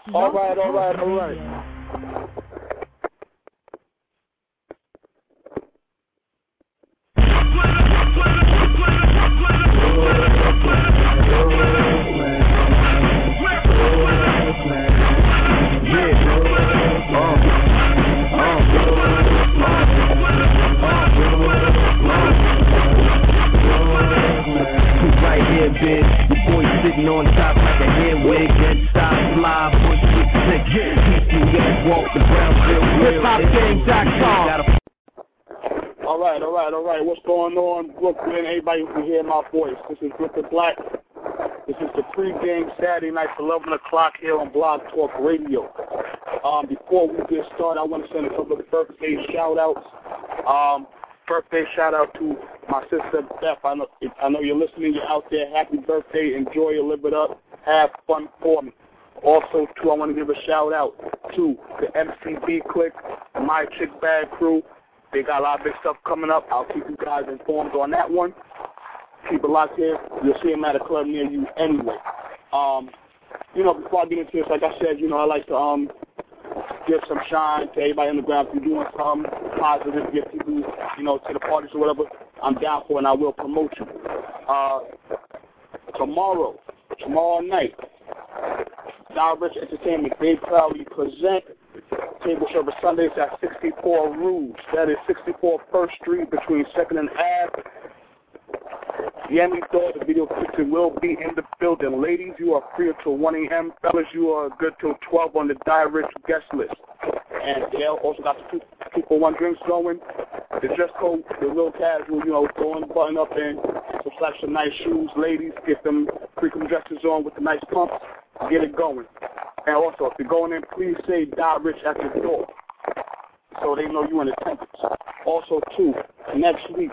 All right. Right here, bitch. The boy sitting on top like a headwig. That stop, fly, push with sick. Keep you get walk the Brownsville. HipHopGang.com. All right. What's going on, Brooklyn? Everybody who can hear my voice. This is Brooklyn Black. This is the pre-game Saturday night, 11 o'clock here on Blog Talk Radio. Before we get started, I want to send a couple of birthday shout-outs. Birthday shout-out to my sister, Beth. I know you're listening. You're out there. Happy birthday. Enjoy it. Live it up. Have fun for me. Also, too, I want to give a shout-out to the MCB Clique, My Chick Bag Crew. They got a lot of big stuff coming up. I'll keep you guys informed on that one. Keep it locked here. You'll see them at a club near you anyway. Before I get into this, like I said, I like to give some shine to everybody on the ground. If you're doing something positive, get people, to the parties or whatever, I'm down for it and I will promote you. Tomorrow night, Direct Entertainment, they proudly present Table Service Sundays at 64 Rouge. That is 64 First Street between 2nd and Ave. Yemi Dog, the video picture will be in the building. Ladies, you are free until 1 a.m. Fellas, you are good till 12 on the Direct guest list. And they also got the 2-for-1 drinks going. The dress code, the real casual, throwing the button up in, some nice shoes. Ladies, get them freakum dresses on with the nice pumps. Get it going. And also, if you're going in, please say Direct at the door so they know you're in attendance. Also, too, next week,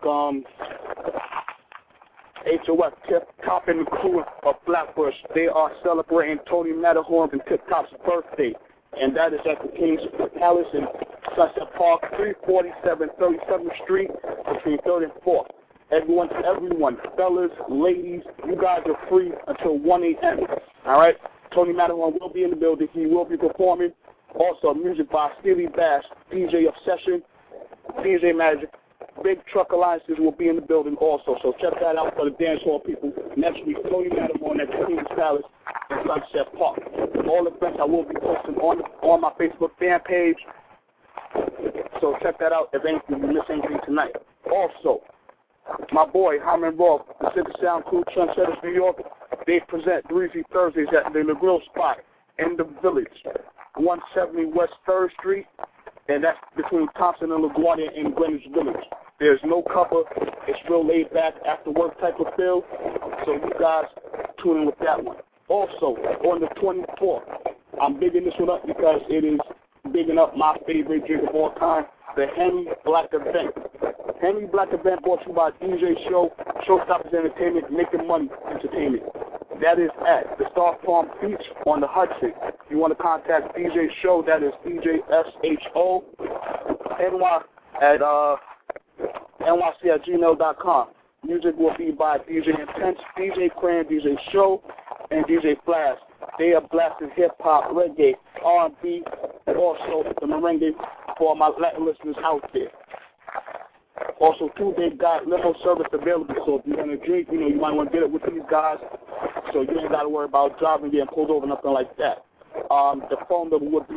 HOF, Tip Top and the crew of Flatbush, they are celebrating Tony Matterhorn and Tip Top's birthday, and that is at the King's Palace in Sunset Park, 347 37th Street, between 3rd and 4th. Everyone, fellas, ladies, you guys are free until 1 a.m. All right? Tony Matterhorn will be in the building. He will be performing. Also, music by Steely Bass, DJ Obsession, DJ Magic. Big Truck Alliances will be in the building also, so check that out for the dance hall people. Next week, Tony Matterhorn at the King's Palace in Sunset Park. All the events I will be posting on my Facebook fan page, so check that out if anything you miss anything tonight. Also, my boy, Hyman Roth, the City Sound Crew, Trendsetters, New York, they present Breezy Thursdays at the Grill Spot in the Village, 170 West 3rd Street, and that's between Thompson and LaGuardia in Greenwich Village. There's no cover. It's real laid back after work type of feel, so you guys tune in with that one. Also, on the 24th, I'm bigging this one up because it is bigging up my favorite drink of all time, the Henry Black Event. Henry Black Event brought to you by DJ Show, Showstoppers Entertainment, Making Money Entertainment. That is at the Star Palm Beach on the Hudson. If you want to contact DJ Show, that is DJSHO NY at NYC@gmail.com. Music will be by DJ Intense, DJ Cran, DJ Show, and DJ Flash. They are blasting hip-hop, reggae, R&B, and also the merengue for my Latin listeners out there. Also, too, they've got limo service available, so if you're going to drink, you might want to get it with these guys, so you ain't got to worry about driving, getting pulled over, nothing like that. The phone number would be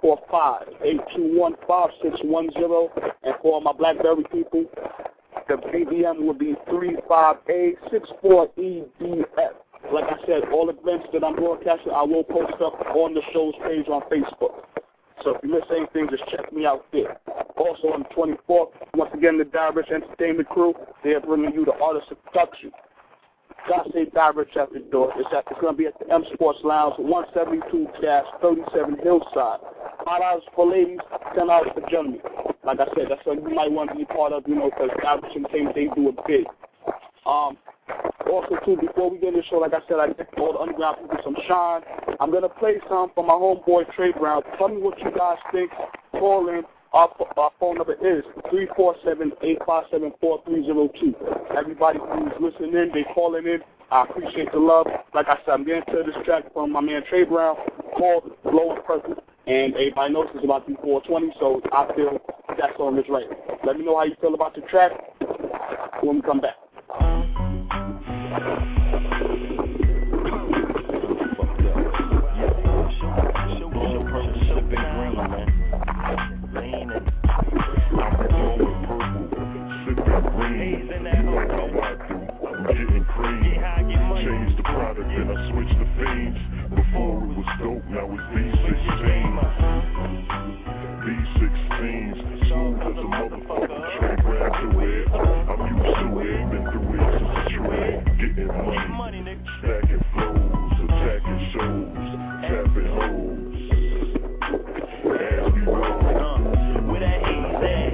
845-821-5610, and for my BlackBerry people, the BBM would be 35A64EDF. Like I said, all events that I'm broadcasting, I will post up on the show's page on Facebook. So if you miss anything, just check me out there. Also on the 24th, once again, the Direct Entertainment crew, they are bringing you the Art of Seduction. God say Direct at the door. It's going to be at the M Sports Lounge, 172-37 Hillside. $5 for ladies, $10 for gentlemen. Like I said, that's what you might want to be part of, because Direct Entertainment, they do it big. Also, too, before we get into the show, like I said, I give all the underground people some shine. I'm going to play some from my homeboy, Trey Brown. Tell me what you guys think. Call in. Our phone number is 347-857-4302. Everybody who's listening in, they calling in. I appreciate the love. Like I said, I'm getting to this track from my man Trey Brown. called Blowing Purple, and everybody knows it's about to be 420, so I feel that song is right. Let me know how you feel about the track when we come back. Changed the product, then I switched the themes. Before it was dope, now it's B16. B16s, smooth as a motherfucker, straight round to it. I'm used to it, been through it since the trade. Getting money, stacking flows, attacking shows, tapping hoes. As we roll. With that haze,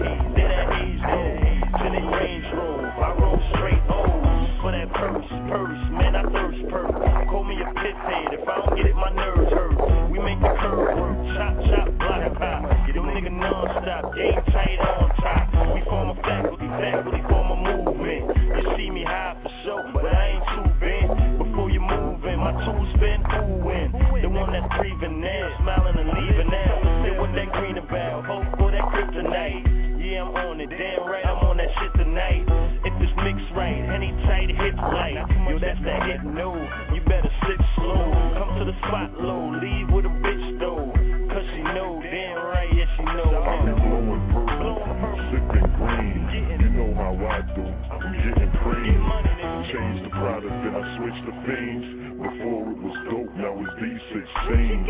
to the Range Rover, I roll straight O's for that purse, man, I thirst purse. Call me a piss head, if I don't get it, my nerves hurt. We make the curve work, chop, block, pop. Them nigga non-stop, game tight on top. We form a faculty form a movement. You see me high for show, but I ain't too bent. Before you move in, my tools been ooh-in. The one that's breathing now, smiling and leaving now. Say what that green about, hope for that kryptonite. Yeah, I'm on it, damn right, I'm on that shit tonight. If this mix right, any tight hits light. Yo, that's that hit, no, you better sit slow. Come to the spot low, leave with a bitch though. Cause she know, damn right, yeah she know. I'm blowing purple, sipping green. You know how I do, I'm getting cream. Changed the product, then I switched the themes. Before it was dope, now it's D16.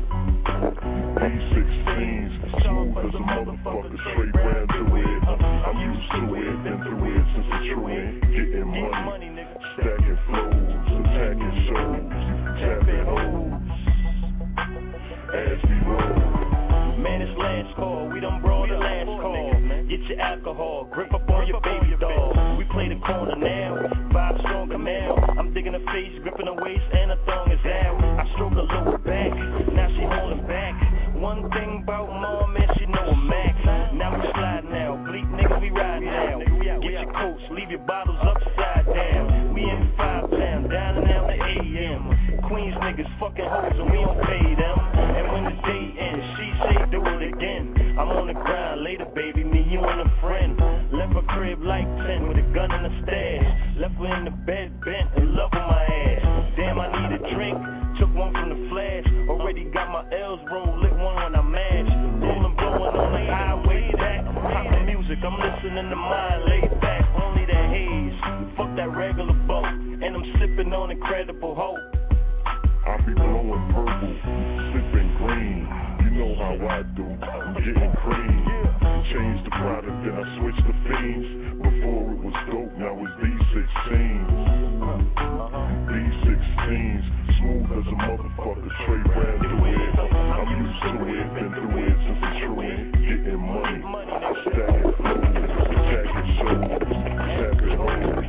D16s, smooth as a motherfucker, straight round to it. I'm used to it, been through it since the trend. Getting money, stacking flows, attacking shows, tapping hoes. As we roll. Man, it's last call, we done brought the last call. Get your alcohol, grip up on your baby doll. We play the corner now, vibe strong Camel. I'm digging her face, gripping her waist, and her thong is out. I stroke her lower back, now she holding back. One thing about mom, man, she know a max. Now we slide now, bleak nigga, we ride now. Get your coats, leave your bottles upside down. We in 5 town, down and out the AM. Queens niggas fucking hoes and we don't pay them. And when the day ends, she say do it again. I'm on the grind, later baby, me, you and a friend. Left her crib like 10 with a gun in the stash. Left her in the bed bent and love on my ass. Damn, I need a drink, took one from the flash. Already got my L's rolled, lit one when I mash. Rolling, blowing on the highway back. Pop the music, I'm listening to mine, laid back. Only that haze, fuck that regular boat. And I'm sipping on Incredible Hope. I be blowing purple, sipping green. You know how I do, I'm getting cream. Changed the product, then I switched the themes. Before it was dope, now it's D16s. D16s, smooth as a motherfucker, straight round to it. I'm used to it, been through it since the trend. Getting money, stacking flows, attacking shows, tapping hoes.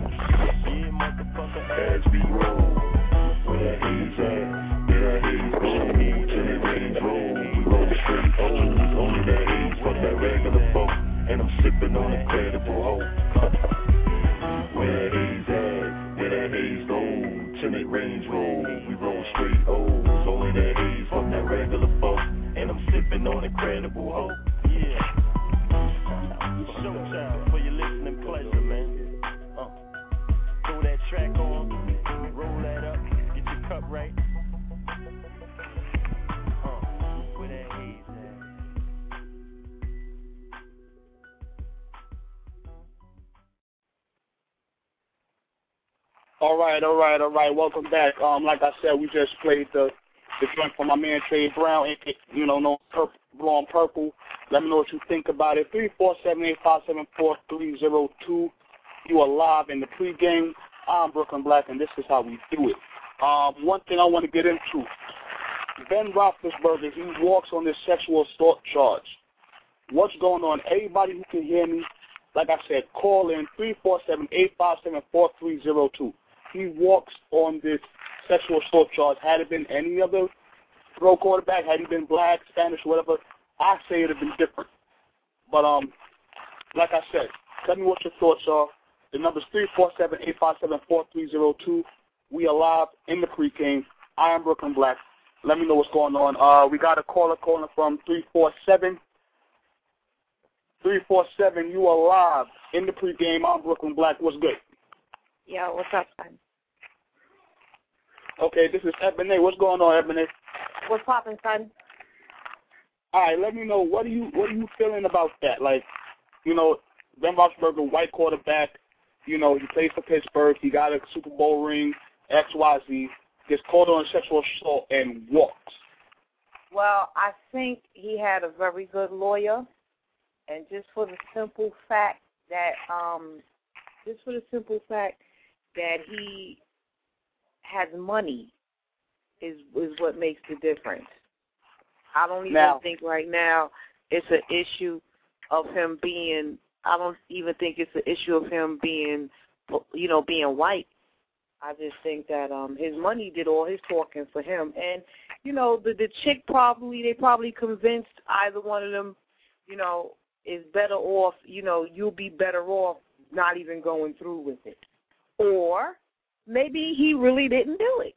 As we roll. Where that haze at? Where that haze go? To the Range Rover, we roll straight O's. Only that haze, fuck that regular folk. And I'm sipping on Incredible Hope. Where that haze at? Where that haze go? To the Range Rover, we roll straight O's. Only that haze, fuck that regular folk. And I'm sipping on Incredible Hope. Yeah. Showtime for your listening pleasure, man. Throw that track on, roll that up. Cup right. Where that haze at? All right. Welcome back. Like I said, we just played the joint from my man Trey Brown, no Blowing Purple. Let me know what you think about it. 347-857-4302. You are live in the pregame. I'm Brooklyn Black, and this is how we do it. One thing I want to get into, Ben Roethlisberger, he walks on this sexual assault charge. What's going on? Everybody who can hear me, like I said, call in 347-857-4302. He walks on this sexual assault charge. Had it been any other pro quarterback, had he been black, Spanish, whatever, I say it would have been different. But like I said, tell me what your thoughts are. The number's 347-857-4302. We are live in the pregame. I am Brooklyn Black. Let me know what's going on. We got a caller calling from 347. 347, you are live in the pregame. I'm Brooklyn Black. What's good? Yo, what's up, son? Okay, this is Ebony. What's going on, Ebony? What's poppin', son? All right, let me know, what are you feeling about that? Like, you know, Ben Roethlisberger, white quarterback, you know, he plays for Pittsburgh, he got a Super Bowl ring, XYZ, gets caught on sexual assault and walks. Well, I think he had a very good lawyer, and just for the simple fact that he has money is what makes the difference. I don't even think right now it's an issue of him being. I don't even think it's an issue of him being, you know, being white. I just think that his money did all his talking for him, and you know, the chick they probably convinced either one of them, you know, is better off. You know, you'll be better off not even going through with it, or maybe he really didn't do it.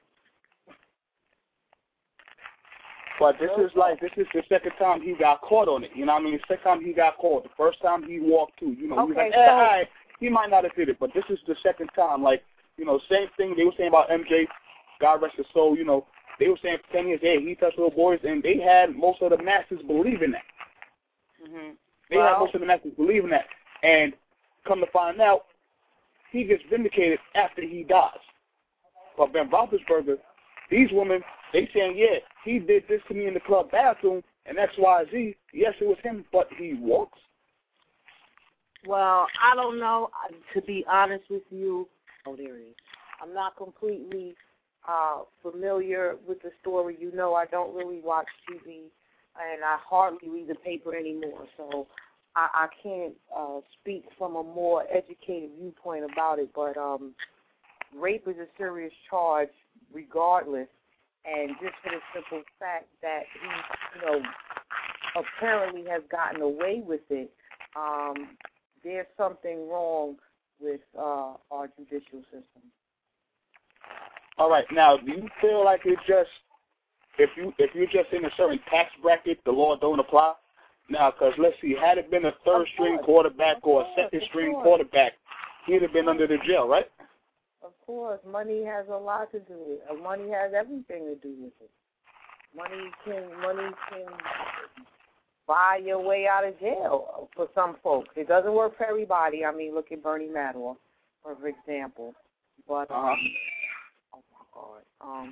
But this is the second time he got caught on it. You know what I mean? The second time he got caught. The first time he walked too. You know, okay, he was like, all right, he might not have did it, but this is the second time. Like, you know, same thing they were saying about MJ, God rest his soul, you know, they were saying for 10 years, hey, he touched little boys, and they had most of the masses believing that. Mm-hmm. They had most of the masses believing that. And come to find out, he gets vindicated after he dies. But Ben Roethlisberger, these women, they saying, yeah, he did this to me in the club bathroom, and XYZ. Yes, it was him, but he walks. Well, I don't know. To be honest with you, there is. I'm not completely familiar with the story. You know, I don't really watch TV, and I hardly read the paper anymore, so I can't speak from a more educated viewpoint about it. But rape is a serious charge regardless, and just for the simple fact that he, you know, apparently has gotten away with it, there's something wrong with our judicial system. All right, now, do you feel like it just, if you're just in a certain tax bracket, the law don't apply? Now, because let's see, had it been a third-string quarterback or a second-string quarterback, he'd have been under the jail, right? Of course, money has a lot to do with it. Money has everything to do with it. Money can buy your way out of jail for some folks. It doesn't work for everybody. I mean, look at Bernie Madoff, for example. But oh my God.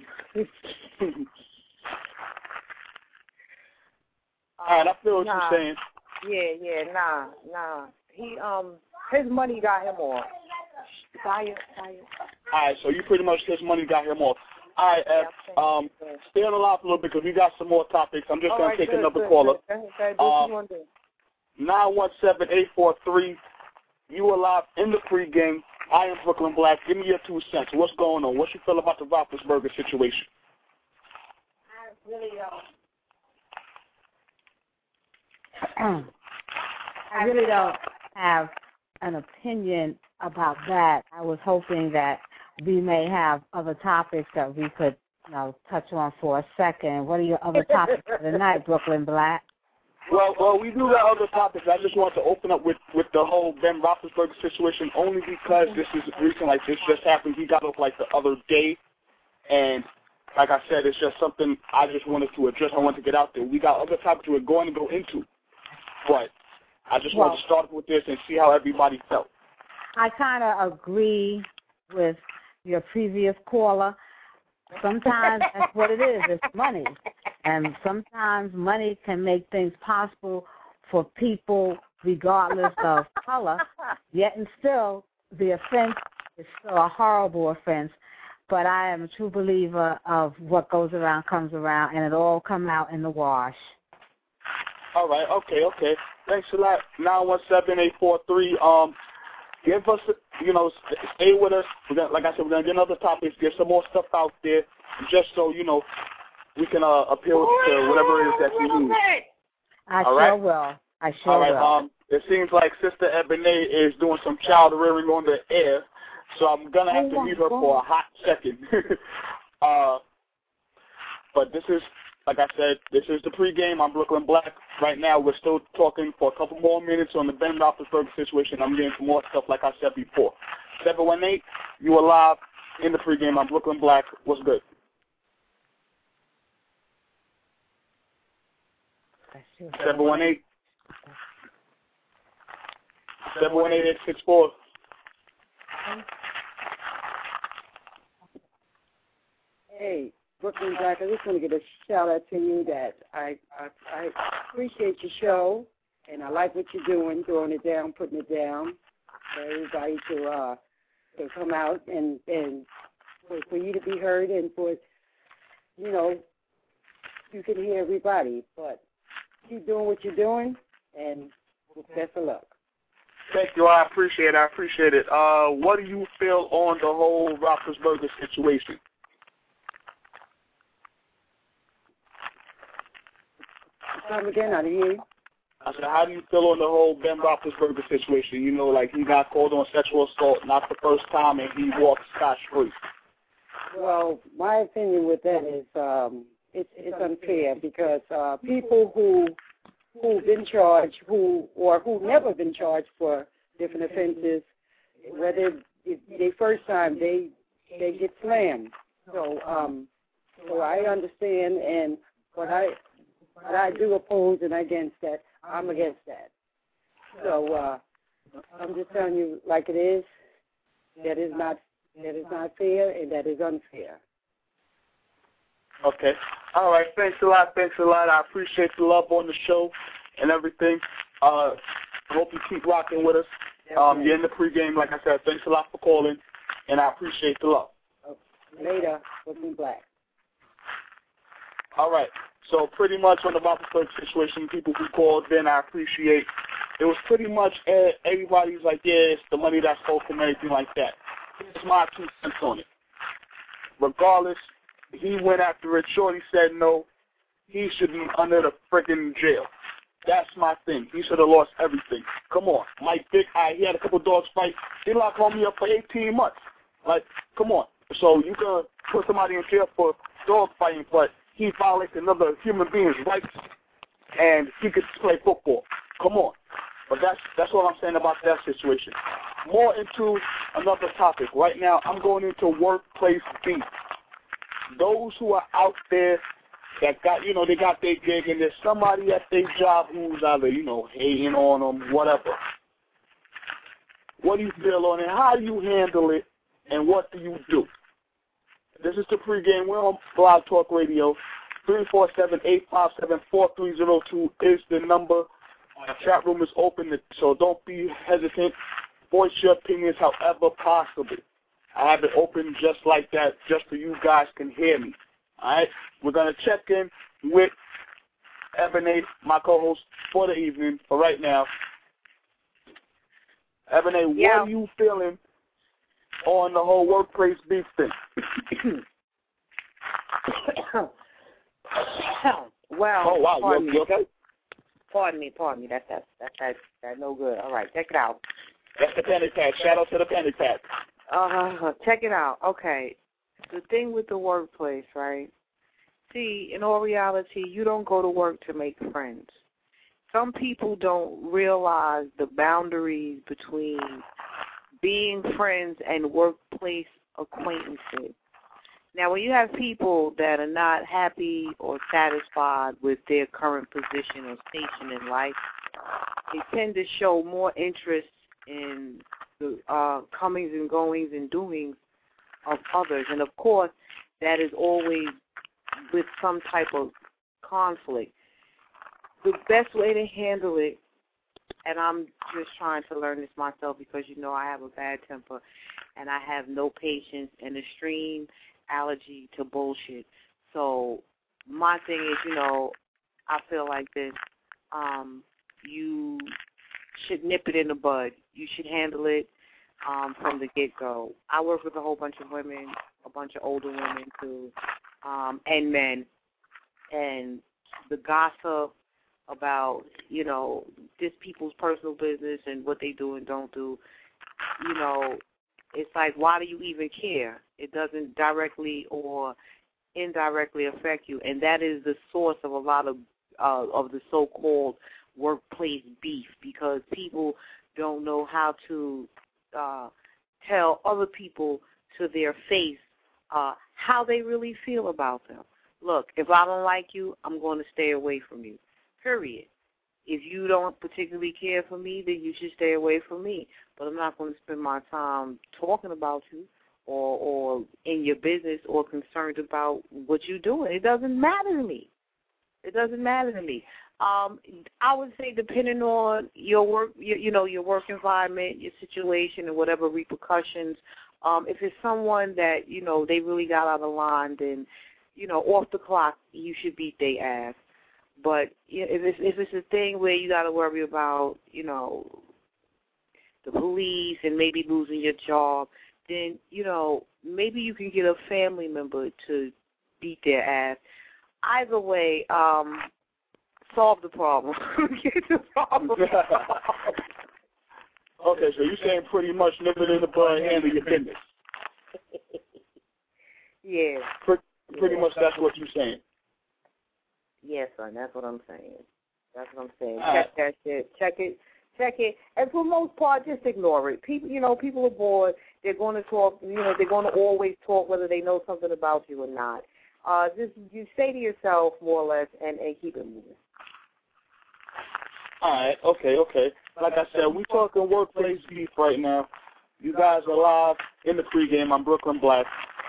All right, I feel what you're saying. Yeah, nah. He his money got him off. Fire. All right, so you pretty much his money got him off. All right, stay on the line for a little bit because we got some more topics. I'm just going to take another caller. Okay, what you want to do? 917-843. You are live in the pregame. I am Brooklyn Black. Give me your 2 cents. What's going on? What you feel about the Roethlisberger situation? I really don't have an opinion about that. I was hoping that we may have other topics that we could, you know, touch on for a second. What are your other topics for the night, Brooklyn Black? Well, we do got other topics. I just want to open up with the whole Ben Roethlisberger situation only because this is recent. Like, this just happened. He got up, like, the other day. And, like I said, it's just something I just wanted to address. I wanted to get out there. We got other topics we're going to go into. But I just wanted to start with this and see how everybody felt. I kind of agree with your previous caller. Sometimes that's what it is. It's money. And sometimes money can make things possible for people regardless of color. Yet and still, the offense is still a horrible offense. But I am a true believer of what goes around comes around, and it all come out in the wash. All right, okay. Thanks a lot. 917-843. Give us, stay with us. Like I said, we're going to get another topic, get some more stuff out there, just so, we can appeal to whatever it is that you need. I sure will. All right, it seems like Sister Ebony is doing some child rearing on the air, so I'm going to have to mute her for a hot second. But this is, like I said, this is the pregame. I'm Brooklyn Black. Right now, we're still talking for a couple more minutes on the Ben Roethlisberger situation. I'm getting some more stuff, like I said before. 718, you are live in the pregame. I'm Brooklyn Black. What's good? 718. 718-864. Hey, Brooklyn Black, I just want to give a shout out to you that I appreciate your show, and I like what you're doing, throwing it down, putting it down, for everybody to come out and for you to be heard and for, you can hear everybody. But keep doing what you're doing, and best of luck. Thank you. I appreciate it. What do you feel on the whole Roethlisberger situation? Come again, I didn't hear you. I said, how do you feel on the whole Ben Roethlisberger situation? He got called on sexual assault, not the first time, and he walked scot-free. Well, my opinion with that is it's unfair because people who've been charged, who've never been charged for different offenses, whether they first time they get slammed. So I understand, but I do oppose and against that. I'm against that. So I'm just telling you like it is. That is not fair, and that is unfair. Okay. All right. Thanks a lot. I appreciate the love on the show and everything. I hope you keep rocking with us. You're in the pregame, like I said. Thanks a lot for calling, and I appreciate the love. Later. Brooklyn Black. All right. So pretty much on the Roethlisberger situation, people who called in, I appreciate. It was pretty much everybody's like, yeah, it's the money that's spoke and everything like that. It's my 2 cents on it. Regardless, he went after it. Shorty said no. He should be under the freaking jail. That's my thing. He should have lost everything. Come on. Mike Big Eye, he had a couple dogs fight. They locked homie up for 18 months. Like, come on. So you can put somebody in jail for dog fighting, but he violates another human being's rights, and he could play football. Come on. But that's what I'm saying about that situation. More into another topic. Right now, I'm going into workplace beef. Those who are out there that got, they got their gig, and there's somebody at their job who's either, hating on them, whatever. What do you feel on it? How do you handle it, and what do you do? This is the pregame. We're on Blog Talk Radio. 347-857-4302 is the number. The chat room is open, so don't be hesitant. Voice your opinions however possible. I have it open just like that, just so you guys can hear me. All right? We're going to check in with Ebony, my co-host, for the evening, for right now. Ebony, What are you feeling on the whole workplace beef thing? Well, oh, wow. You okay? Pardon me. That's no good. All right, check it out. That's the panic pad. Shout out to the panic pad. Check it out. Okay. The thing with the workplace, right? See, in all reality, you don't go to work to make friends. Some people don't realize the boundaries between being friends and workplace acquaintances. Now, when you have people that are not happy or satisfied with their current position or station in life, they tend to show more interest in the comings and goings and doings of others. And, of course, that is always with some type of conflict. The best way to handle it, and I'm just trying to learn this myself because, I have a bad temper and I have no patience and extreme allergy to bullshit. So my thing is, I feel like this. You should nip it in the bud. You should handle it from the get-go. I work with a whole bunch of women, a bunch of older women too, and men. And the gossip about, just people's personal business and what they do and don't do, it's like, why do you even care? It doesn't directly or indirectly affect you, and that is the source of a lot of the so-called workplace beef, because people don't know how to tell other people to their face how they really feel about them. Look, if I don't like you, I'm going to stay away from you, period. If you don't particularly care for me, then you should stay away from me. But I'm not going to spend my time talking about you or in your business or concerned about what you're doing. It doesn't matter to me. It doesn't matter to me. I would say depending on your work, your work environment, your situation, and whatever repercussions, if it's someone that, they really got out of line, then, off the clock, you should beat their ass. But if it's a thing where you got to worry about, the police and maybe losing your job, then, maybe you can get a family member to beat their ass. Either way, solve the problem. Get the problem. Okay, so you're saying pretty much nip it in the bud and handle your business. Yeah. Pretty much that's what you're saying. Yes, son, that's what I'm saying. That's what I'm saying. Check that shit. Check it. And for the most part, just ignore it. People are bored. They're going to talk, they're going to always talk whether they know something about you or not. Just you say to yourself, more or less, and keep it moving. All right, okay. Like I said, we're talking workplace beef right now. You guys are live in the pregame. I'm Brooklyn Black.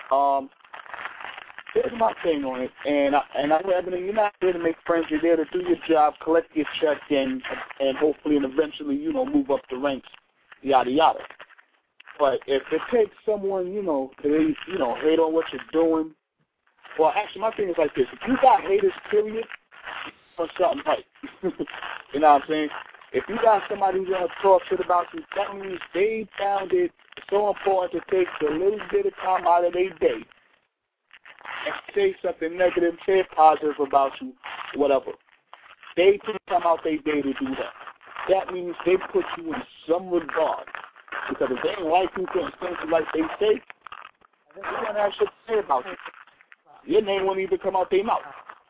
Here's my thing on it, and you're not there to make friends. You're there to do your job, collect your check, and hopefully and eventually, move up the ranks, yada yada. But if it takes someone, to hate on what you're doing, well, actually, my thing is like this: if you got haters, period, you're doing something right. You know what I'm saying? If you got somebody who's gonna talk shit about you, that means they found it so important to take a little bit of time out of their day and say something negative, say positive about you, whatever. They took time out their day to do that. That means they put you in some regard. Because if they ain't like you, couldn't stand you like they say, they're going to have shit to say about you. Your name won't even come out their mouth.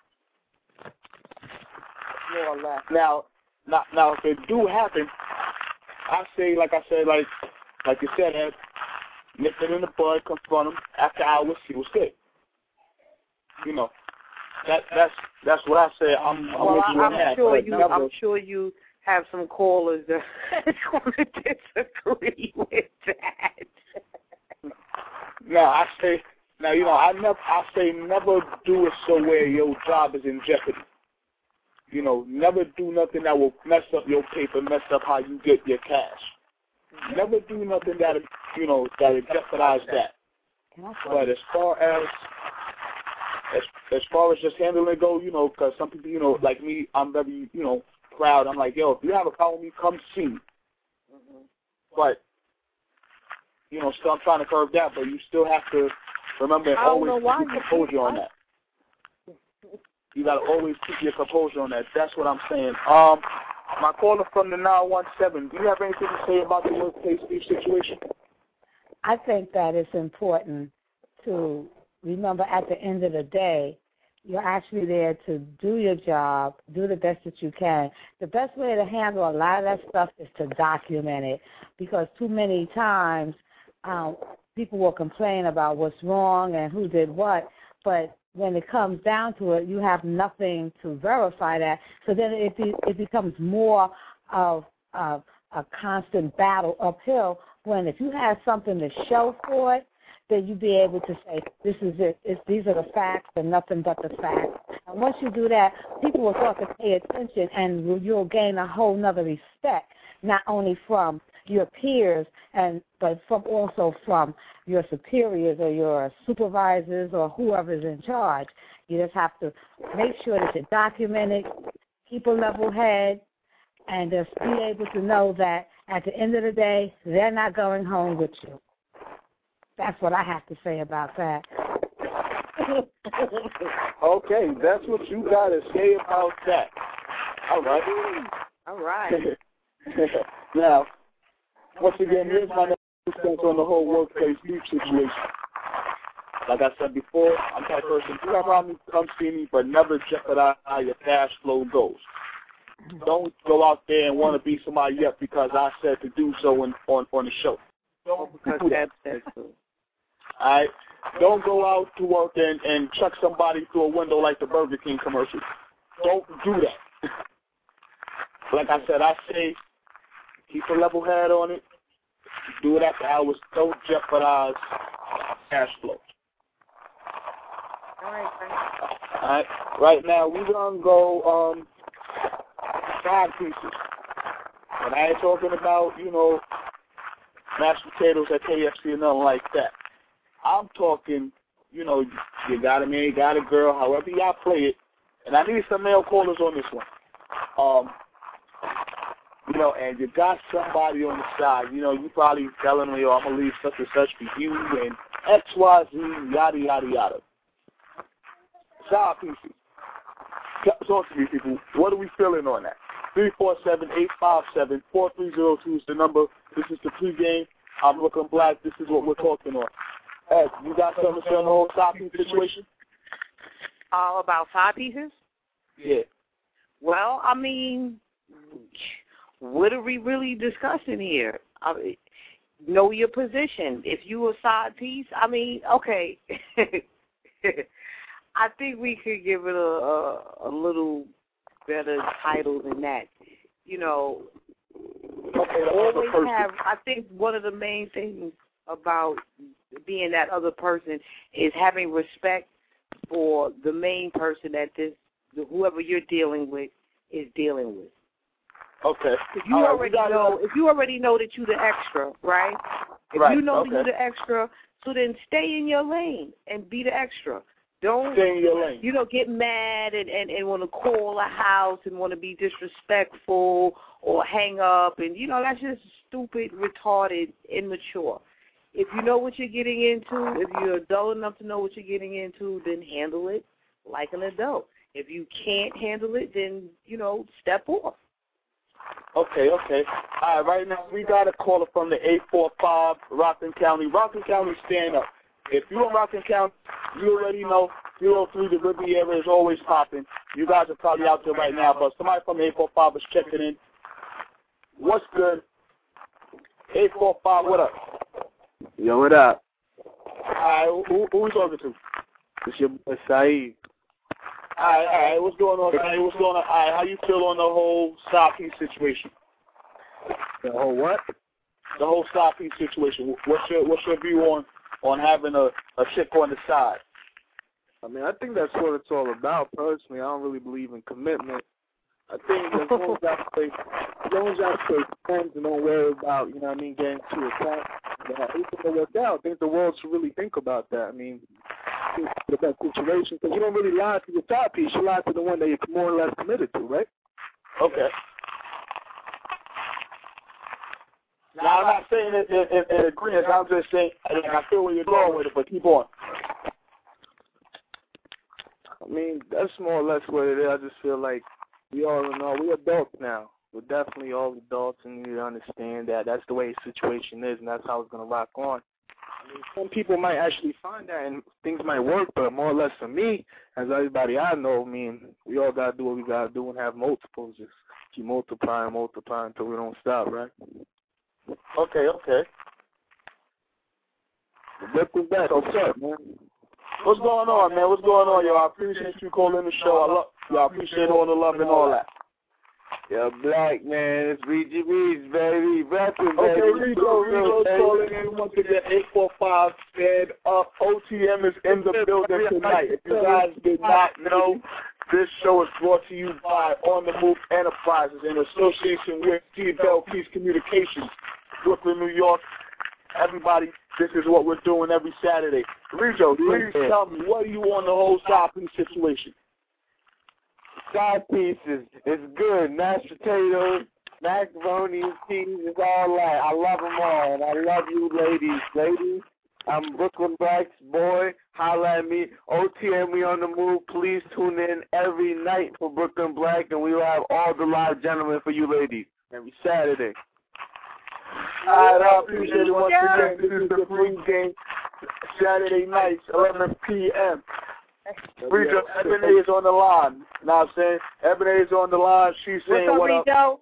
More or less. Now, if it do happen, I say, like you said, Ed, nip it in the bud, confront them, after hours, see what's good. That's what I say. I'm sure you have some callers that are going to disagree with that. I say never do it so where your job is in jeopardy. Never do nothing that will mess up your paper, mess up how you get your cash. Never do nothing that'll jeopardize that. But as far as just handling it go, because some people, like me, I'm very, proud. I'm like, yo, if you have a problem with me, come see me. Mm-hmm. But, still I'm trying to curb that, but you still have to remember and always keep your composure on that. You got to always keep your composure on that. That's what I'm saying. My caller from the 917, do you have anything to say about the workplace beef situation? I think that it's important to remember at the end of the day, you're actually there to do your job, do the best that you can. The best way to handle a lot of that stuff is to document it, because too many times people will complain about what's wrong and who did what, but when it comes down to it, you have nothing to verify that. So then it becomes more of a constant battle uphill, when if you have something to show for it, then you'll be able to say, this is it. These are the facts and nothing but the facts. And once you do that, people will start to pay attention, and you'll gain a whole nother respect, not only from your peers, but also from your superiors or your supervisors or whoever's in charge. You just have to make sure that you document it, keep a level head, and just be able to know that at the end of the day, they're not going home with you. That's what I have to say about that. Okay, that's what you got to say about that. All right. Now, once again, here's my next sense on the whole workplace beef situation. Like I said before, I'm that person. You have around me, come see me, but never jeopardize how your cash flow goes. Don't go out there and want to be somebody up because I said to do so on the show. Don't do that. All right? Don't go out to work and chuck somebody through a window like the Burger King commercial. Don't do that. Like I said, I say keep a level head on it. Do it after hours. Don't jeopardize cash flow. All right. Right now, we're going to go side pieces. And I ain't talking about, mashed potatoes at KFC or nothing like that. I'm talking, you got a man, you got a girl, however y'all play it. And I need some male callers on this one. And you got somebody on the side. You probably telling me, I'm going to leave such and such for you and X, Y, Z, yada, yada, yada. Side pieces. Talk to me, people. What are we feeling on that? 347-857-4302 is the number. This is the pregame. I'm Brooklyn Black. This is what we're talking on. Ed, you got something to say on the whole side piece situation? All about side pieces? Yeah. Well, I mean, what are we really discussing here? Know your position. If you a side piece, I mean, okay. I think we could give it a little better title than that. Always have. I think one of the main things about being that other person is having respect for the main person that whoever you're dealing with is dealing with. Okay. If you already know that you're the extra, right? If you know that you're the extra, so then stay in your lane and be the extra. Don't stay in your lane. Get mad and want to call a house and want to be disrespectful or hang up, and that's just stupid, retarded, immature. If you know what you're getting into, if you're adult enough to know what you're getting into, then handle it like an adult. If you can't handle it, then step off. Okay. All right, right now we got a caller from the 845 Rockland County. Rockland County, stand up. If you're in Rockland County, you already know 303 the Riviera is always popping. You guys are probably out there right now, but somebody from 845 is checking in. What's good? 845, what up? Yo, what up? All right, who we talking to? It's your boy Saeed. All right, what's going on, Saeed? What's going on? All right, how you feel on the whole side piece situation? The whole what? The whole side piece situation. What's your view on having a chick on the side? I mean, I think that's what it's all about. Personally, I don't really believe in commitment. I think as long as y'all stay friends and don't worry about, getting too attached, everything will work out. I think the world should really think about that. I mean, with that situation, because you don't really lie to your side piece. You lie to the one that you're more or less committed to, right? Okay. Now, I'm not saying it in agreement. I'm just saying I feel where you're going with it, but keep on. I mean, that's more or less what it is. I just feel like we're adults now. We're definitely all adults, and you need to understand that that's the way the situation is, and that's how it's going to rock on. I mean, some people might actually find that, and things might work, but more or less for me, as everybody I know, we all got to do what we got to do and have multiples. Just keep multiplying until we don't stop, right? Okay. What's up, man? What's going on, man? What's going on, yo? I appreciate you calling the show. I appreciate all the love and all that. Yo, Black, man, it's Reggie Reeves, baby. Rapping, baby. Okay, Rigo's calling in once again, 845, stand up. OTM is in the building tonight. If you guys did not know, this show is brought to you by On the Move Enterprises in association with T-Bell Peace Communications, Brooklyn, New York. Everybody, this is what we're doing every Saturday. Rigo, please tell me, what are you on the whole side piece situation? Side pieces, it's good. Mashed potatoes, macaroni and cheese, it's all that. I love them all, and I love you, ladies. Ladies, I'm Brooklyn Black's boy. Holla at me. OTM, we on the move. Please tune in every night for Brooklyn Black, and we will have all the live gentlemen for you ladies every Saturday. All right, I appreciate it once again. This is the pregame. Saturday nights, 11 p.m. Ebony is on the line. You know what I'm saying? Ebony is on the line. She's saying what up. Rico?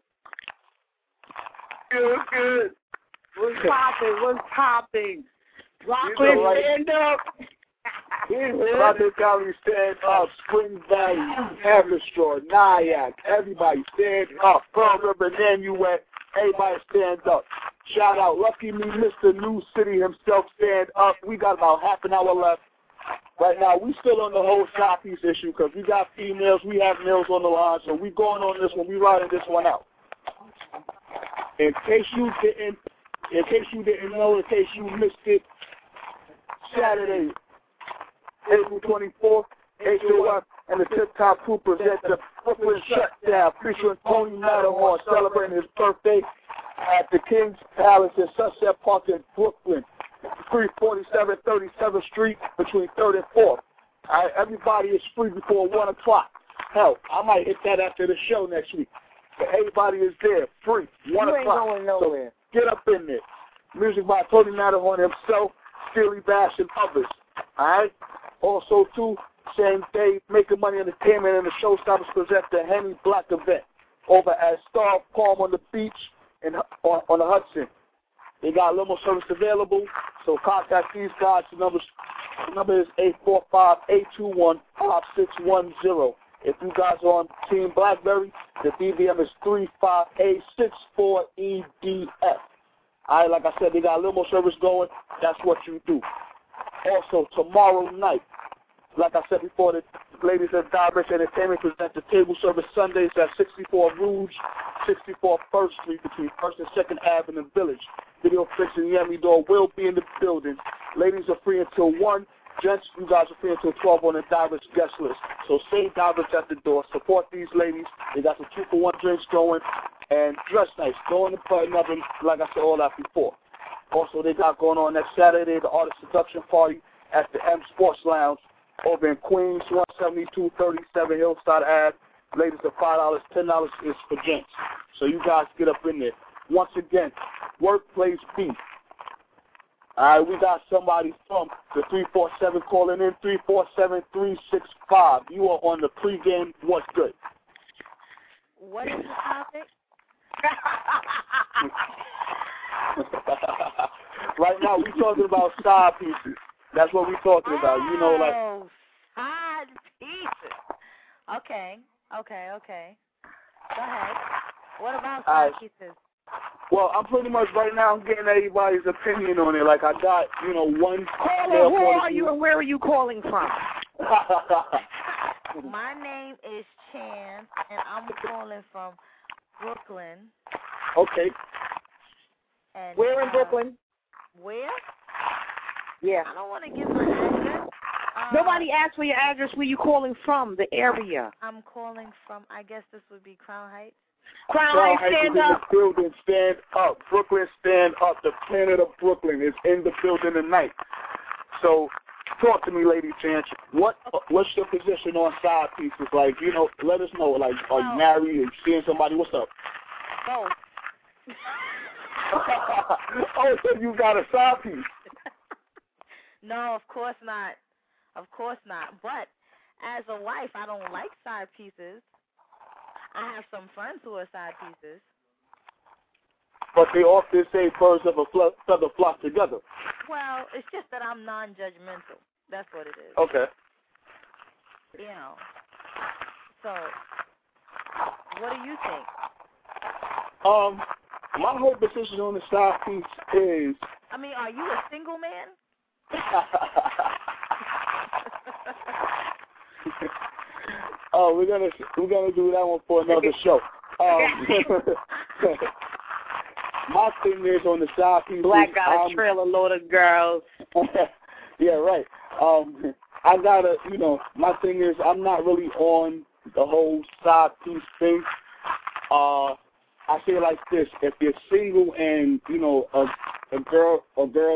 Good. What's popping? Rockland, stand up. Rockland County, stand up. Spring Valley, Haverstraw, Nyack, everybody stand up. Pearl River, Nanuet, everybody stand up. Shout out, lucky me, Mr. New City himself, stand up. We got about half an hour left. Right now, we still on the whole side piece issue because we got females, we have males on the line, so we going on this one. We riding this one out. In case you didn't know, in case you missed it, Saturday, April 24th, HOF and the Tip Top Crew present the Brooklyn Shutdown, featuring Tony Matterhorn celebrating his birthday at the King's Palace in Sunset Park in Brooklyn, 347 37th Street between 3rd and 4th. Everybody is free before 1 o'clock. Hell, I might hit that after the show next week. But everybody is there, free, 1 o'clock. You ain't going nowhere. So get up in there. Music by Tony Matterhorn himself, Steely Bash, and others. All right? Also, too, same day, Making Money Entertainment and the Showstoppers present the Henny Black event over at Star Palm on the beach on the Hudson. They got limo service available, so contact these guys. The number is 845-821-5610. If you guys are on Team Blackberry, the BBM is 35A64EDF. All right, like I said, they got limo service going. That's what you do. Also, tomorrow night, like I said before, the ladies at Direct Entertainment present the table service Sundays at 64 Rouge, 64 1st Street between 1st and 2nd Ave in the Village. Video Fix and Yami Door will be in the building. Ladies are free until 1. Gents, you guys are free until 12 on the Direct guest list. So stay Direct at the door. Support these ladies. They got some 2-for-1 drinks going. And dress nice. Go in the pub, nothing, like I said all that before. Also, they got going on next Saturday, the Artist Seduction Party at the M Sports Lounge over in Queens, 17237 Hillside Ave. Ladies are $5, $10 is for gents. So you guys get up in there. Once again, Workplace Beat. All right, we got somebody from the 347 calling in, 347-365. You are on the pregame. What's good? What is the topic? Right now, we're talking about side pieces. That's what we're talking about. You know, like side pieces. Okay. Go ahead. What about side pieces? Well, I'm pretty much right now getting everybody's opinion on it. Like I got, one. Caller, who are you and where are you calling from? My name is Chance, and I'm calling from Brooklyn. Okay. And, where in Brooklyn? Where? Yeah. I don't want to give my address. Nobody asked for your address. Where you calling from? The area. I'm calling from, I guess this would be Crown Heights. Crown Heights, stand up. The building, stand up. Brooklyn, stand up. The planet of Brooklyn is in the building tonight. So, talk to me, Lady Chance. What's your position on side pieces? Like, let us know. Like, are you married? Are you seeing somebody? What's up? Both. Oh, so you got a side piece? No, of course not. Of course not. But as a wife, I don't like side pieces. I have some friends who are side pieces. But they often say birds of a feather flock together. Well, it's just that I'm non-judgmental. That's what it is. Okay. So, what do you think? My whole position on the side piece is... I mean, are you a single man? Oh, we're gonna do that one for another show. My thing is on the side piece. Black got a trailer load of girls. Yeah, right. I gotta, my thing is I'm not really on the whole side piece thing. I say it like this: if you're single and a girl,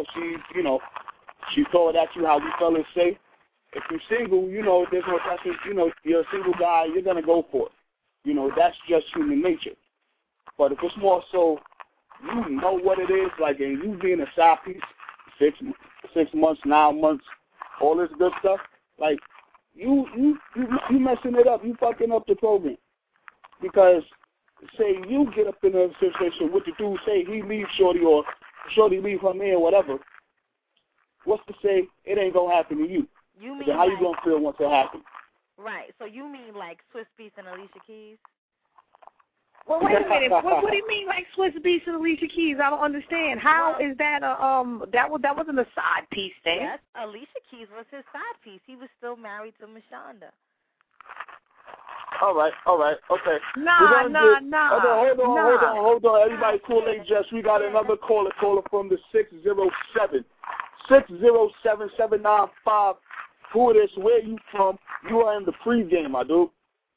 she throw it at you, how we fellas say. If you're single, there's no question, you're a single guy, you're going to go for it. That's just human nature. But if it's more so, you know what it is, like, and you being a side piece, 6 months, 9 months, all this good stuff. Like, you messing it up. You fucking up the program. Because, say you get up in a situation with the dude, say he leaves Shorty or Shorty leave her man or whatever, what's to say it ain't going to happen to you? You mean how you going to feel once it happens? Right. So you mean like Swiss Beats and Alicia Keys? Well, wait a minute. What do you mean like Swiss Beats and Alicia Keys? I don't understand. How is that that wasn't a side piece thing? Yes, Alicia Keys was his side piece. He was still married to Mashonda. All right, okay. Nah. Hold on. Everybody cool, Jess. We got another caller from the 607-795. Who it is, where you from? You are in the pregame, my dude.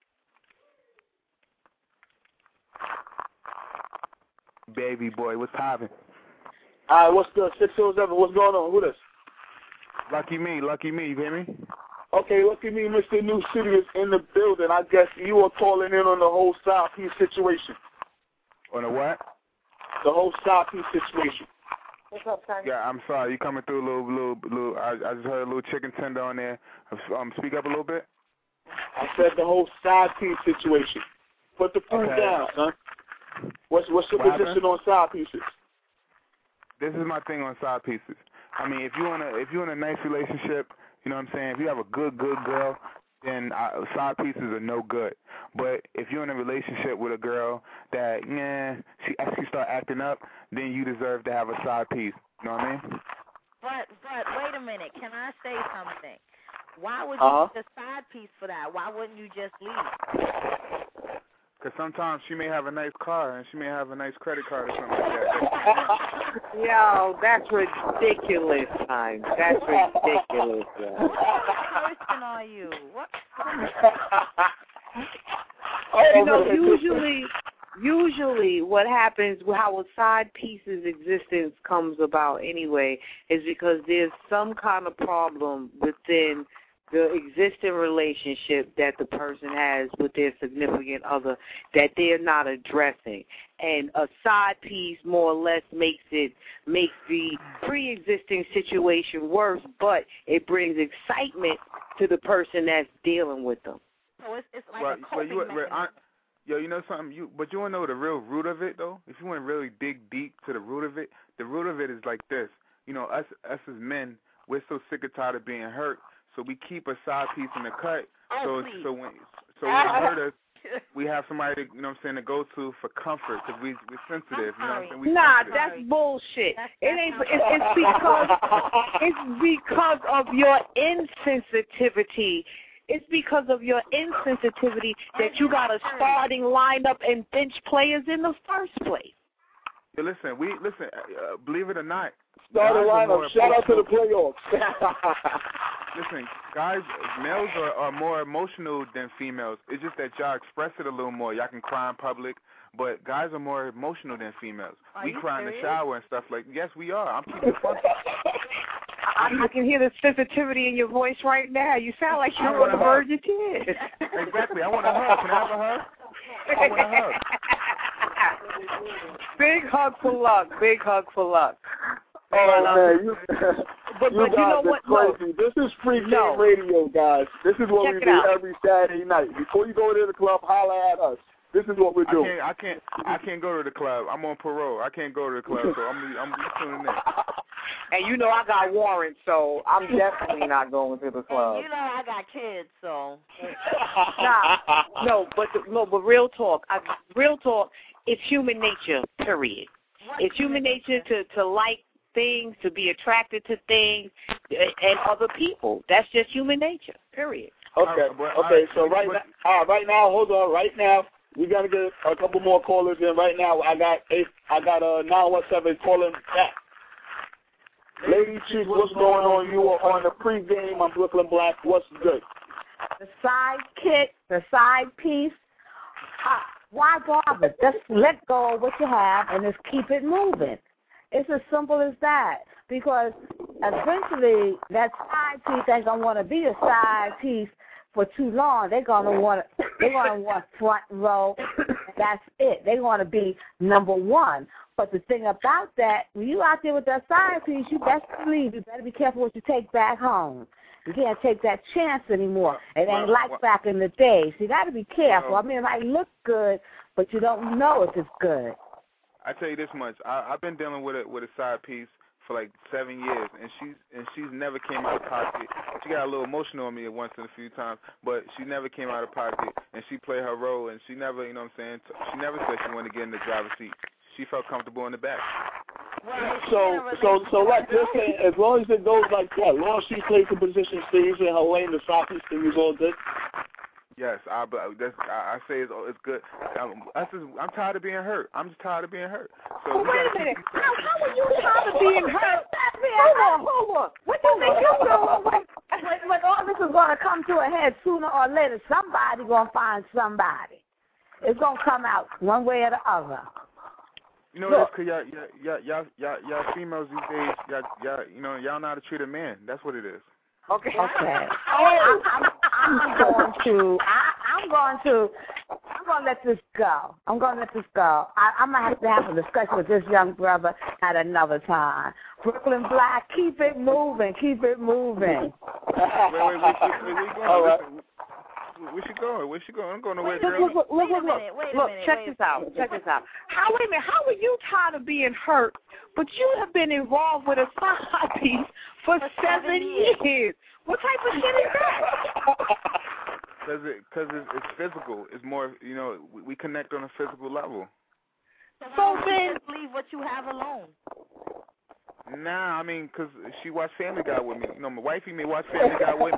Baby boy, what's poppin'? All right, what's good? 607, what's going on? Who this? Lucky me, you hear me? Okay, lucky me, Mr. New City is in the building. I guess you are calling in on the whole South Piece situation. On the what? The whole South Piece situation. What's up, son? Yeah, I'm sorry. You coming through a little. I just heard a little chicken tender on there. Speak up a little bit. I said the whole side piece situation. Put the food down, son. What's your position on side pieces? This is my thing on side pieces. I mean, if you're in a nice relationship, you know what I'm saying. If you have a good girl, then side pieces are no good. But if you're in a relationship with a girl that she start acting up, then you deserve to have a side piece. You know what I mean? But wait a minute. Can I say something? Why would you use a side piece for that? Why wouldn't you just leave? Because sometimes she may have a nice car and she may have a nice credit card or something like that. Yo, that's ridiculous, son. That's ridiculous. What person are you? What? You know, usually what happens, how a side piece's existence comes about anyway, is because there's some kind of problem within the existing relationship that the person has with their significant other that they're not addressing. And a side piece more or less makes the pre-existing situation worse, but it brings excitement to the person that's dealing with them. So it's like a coping mechanism. Yo, you know something? But you want to know the real root of it, though? If you want to really dig deep to the root of it is like this. You know, us as men, we're so sick and tired of being hurt, so we keep a side piece in the cut. So when it hurt us, we have somebody to, you know what I'm saying, to go to for comfort because we're sensitive. You know what I'm saying? That's bullshit. It's because of your insensitivity. It's because of your insensitivity that you got a starting lineup and bench players in the first place. Yeah, listen, believe it or not. Starting lineup. Shout out to the playoffs. Listen, males are more emotional than females. It's just that y'all express it a little more. Y'all can cry in public, but guys are more emotional than females. We cry in the shower and stuff like. Yes, we are. I'm keeping it funny. I can hear the sensitivity in your voice right now. You sound like you're on the verge of tears. Exactly. I want a hug. Can I have a hug? I want a hug. Big hug for luck. Big hug for luck. Oh, man, but you know what? Crazy. This is pregame radio, guys. This is what we do every Saturday night. Before you go to the club, holler at us. This is what we're doing. I can't go to the club. I'm on parole. I can't go to the club, so I'm tuning in. And you know I got warrants, so I'm definitely not going to the club. And you know I got kids, so. But real talk. It's human nature, period. It's human nature to like things, to be attracted to things and other people. That's just human nature, period. Okay. So right now, hold on. Right now, we gotta get a couple more callers in. Right now, I got 917 calling back. Lady Chief, what's going on? You are on the pregame on Brooklyn Black. What's good? The side piece. Why bother? Just let go of what you have and just keep it moving. It's as simple as that. Because eventually, that side piece ain't gonna want to be a side piece for too long. They're gonna want front row. That's it. They want to be number one. But the thing about that, when you out there with that side piece, you best believe you better be careful what you take back home. You can't take that chance anymore. It ain't like back in the day. So you got to be careful. I mean, it might look good, but you don't know if it's good. I tell you this much: I've been dealing with a side piece for like 7 years, and she's never came out of pocket. She got a little emotional on me once and a few times, but she never came out of pocket, and she played her role, and she never, you know what I'm saying, she never said she wanted to get in the driver's seat. She felt comfortable in the back. So like you're saying, as long as it goes like that, as long as she plays the position, stays in her lane, the side piece thing is all good. Yes, I say it's good. I'm tired of being hurt. I'm just tired of being hurt. So wait a minute. How are you tired of being hurt? Hold on. What do you think you're doing? When all this is going to come to a head sooner or later, somebody going to find somebody. It's going to come out one way or the other. You know, that's because y'all females these days, y'all know how to treat a man. That's what it is. Okay. I'm going to let this go. I'm going to let this go. I'm going to have a discussion with this young brother at another time. Brooklyn Black, keep it moving. Keep it moving. Where she going? I'm going nowhere, girl. Look, check this out. How are you tired of being hurt, but you have been involved with a side piece for 7 years? What type of shit is that? Because it's physical. It's more, you know, we connect on a physical level. So then, leave what you have alone. Nah, I mean, because she watched Family Guy with me. You know, my wifey may watch Family Guy with me.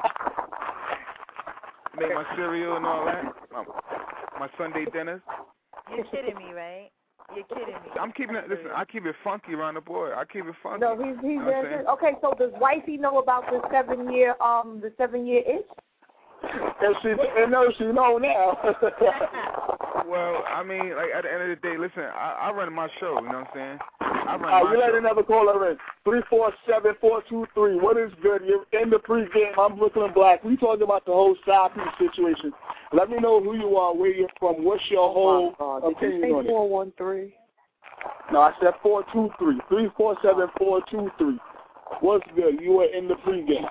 Make my cereal and all that. My Sunday dinners. You're kidding me, right? You're kidding me. I'm keeping it. Listen, I keep it funky around the board. I keep it funky. No, he's very good. Okay, so does wifey know about the 7 year itch? And she know now. Well, I mean, like at the end of the day, listen, I run my show. You know what I'm saying? You let another caller in. 347-423. What is good? You're in the pregame. I'm Brooklyn Black. We talking about the whole side piece situation. Let me know who you are, where you're from. What's your whole opinion on it? 413. No, I said 423. 347-423. What's good? You are in the pregame.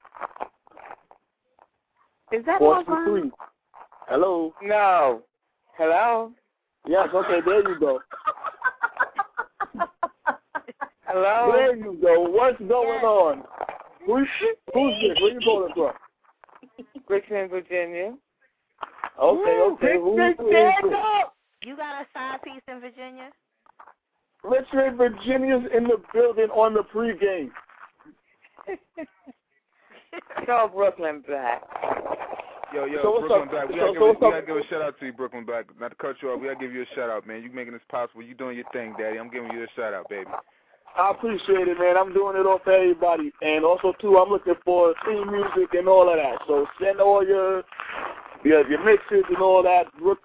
Is that 423? Hello? No. Hello? Yes, okay, there you go. Hello? There you go. What's going on? Who's this? Where you calling from? Richmond, Virginia. Okay. You got a side piece in Virginia? Richmond, Virginia's in the building on the pregame. So Brooklyn Black. Yo, Brooklyn Black. We gotta give a shout out to you, Brooklyn Black. Not to cut you off, we gotta give you a shout out, man. You making this possible. You doing your thing, Daddy. I'm giving you a shout out, baby. I appreciate it, man. I'm doing it all for everybody. And also, too, I'm looking for theme music and all of that. So send all your mixes and all that,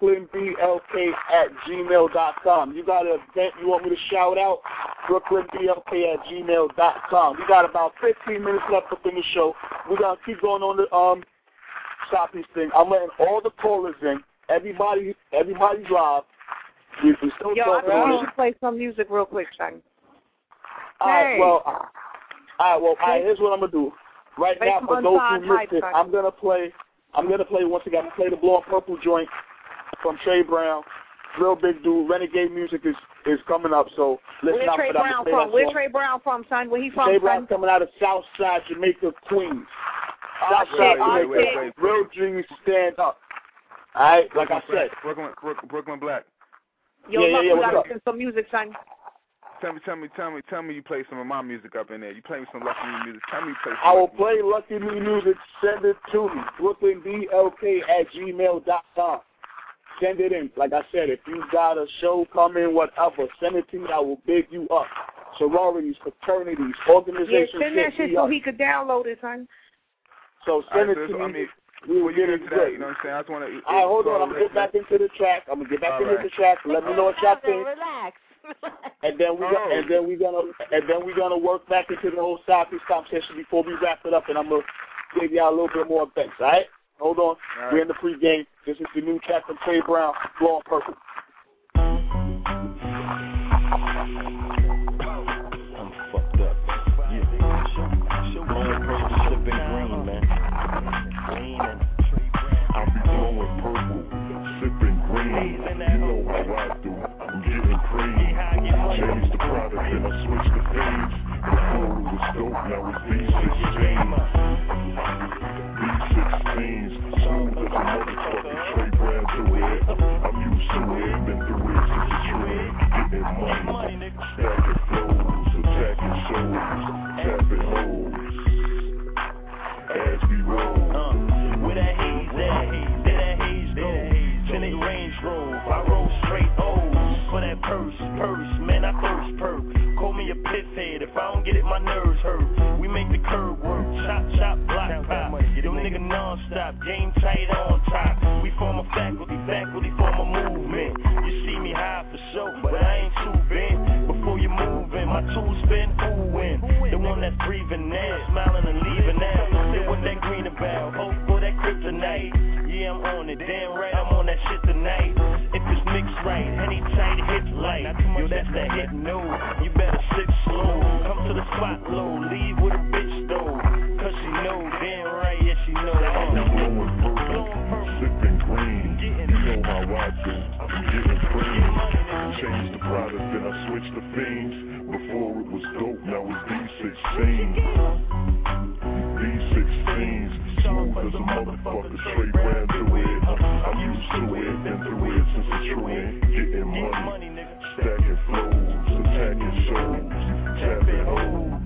brooklynblk@gmail.com. You got an event you want me to shout out, brooklynblk@gmail.com. We got about 15 minutes left within the show. We're going to keep going on the Shoppy's thing. I'm letting all the callers in. Everybody's live. We still talking on it. You should play some music real quick, son. All right, here's what I'm going to do. Right now, for those who missed it, I'm going to play once again. Play the Blue and Purple joint from Trey Brown. Real big dude. Renegade music is coming up, so listen out for that. Where's Trey Brown from, son? Where he from? Trey Brown coming out of Southside Jamaica, Queens. Southside Jamaica. Real dreams stand up. All right, like I said. Brooklyn Black. Yo, you gotta send some music, son. Tell me you play some of my music up in there. You play me some Lucky Me music. Tell me you play some I will play Lucky Me music. Send it to me. brooklynblk@gmail.com. Send it in. Like I said, if you got a show coming, whatever, send it to me. I will big you up. Sororities, fraternities, organizations. Yeah, send that shit so he could download it, son. So send it to me. We will get into that. You know what I'm saying? I just want to. All right, hold on. I'm going to get back into the track. Let me know what y'all think. Relax. And then we're gonna work back into the whole side piece conversation before we wrap it up, and I'm gonna give y'all a little bit more effects. All right? Hold on. Right. We're in the pregame. This is the new track from Trey Brown, Blue and Purple. I'm fucked up. Blowing purple, sipping green, man. I be blowing purple, sipping green. You know how I do. I'm getting cream. Changed the product, then I switched the themes. Before it was dope, now it's B16. B16s, smooth as a motherfucker, straight brand to it. I'm used to it, been through it since a trend. Getting money, stacking flows, attacking shows, tapping hoes. As we roll. Where that haze at? There that haze go. Tinted Range Rover, I roll straight O's. For that purse, man, I thirst perk. Call me a piss head, if I don't get it, my nerves hurt. We make the curb work, chop, block, pop. Them nigga non-stop, game tight on top. We form a faculty form a movement. You see me high for show, but I ain't too bent. Before you move in, my tools spin, ooh-in. The one that's breathing now, smiling and leaving now. Say what that green about, hope for that kryptonite. Yeah, I'm on it, damn right, I'm on that shit tonight. If it's mixed right, any tight hits light. Yo, that's that hit no, you better sit slow. Come to the spot low, leave with a bitch though. Cause she know, damn right, yeah she know. Blowing purple, sipping green. You know how I do. I'm getting cream. Changed the product, then I switched the themes. Before it was dope, now it's B16. B16s, smooth as a motherfucker, straight brand to it. I'm used to it, been through it since a trend. Getting money, stacking flows, attacking shows, tapping hoes.